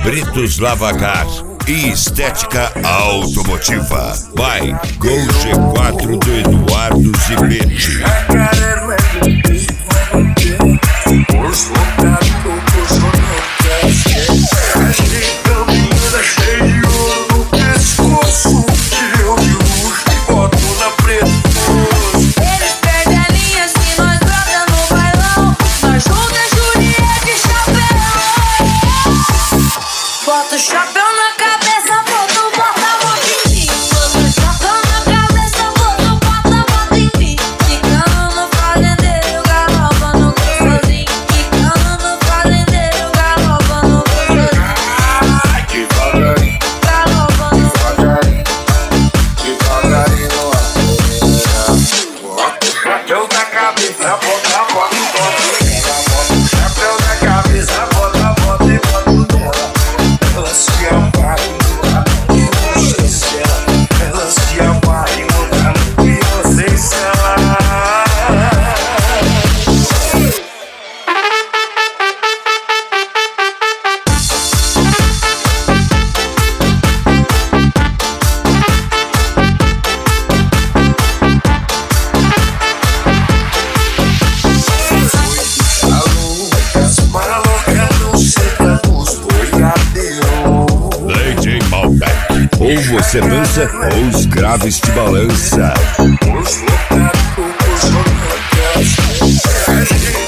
Britos Lavacar e Estética Automotiva. Vai, Gol G4 do Eduardo Zibete. Bota o chapéu na cabeça, bota o bota em mim. Bota o chapéu na cabeça, bota em mim. Ficando no fazendeiro, galopa no gostosinho. Ficando no fazendeiro, galopa no gostosinho. Devagarinho, Galopa no gostosinho. devagarinho, bota o chapéu na cabeça, bota o chapéu na cabeça, bota e bota nela. Ela se amarra e ela se amarra e muda no que você está. DJ Malbec. Ou você dança ou os graves te balança. Os loucos,